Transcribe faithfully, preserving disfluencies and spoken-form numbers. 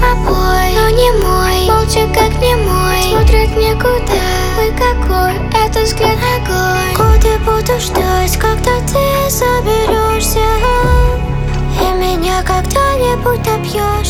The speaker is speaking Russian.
обои, но не мой. Молча как немой, смотрит никуда. Ой, какой это взгляд огонь. Годы буду ждать, когда ты соберешься и меня когда-нибудь добьешь.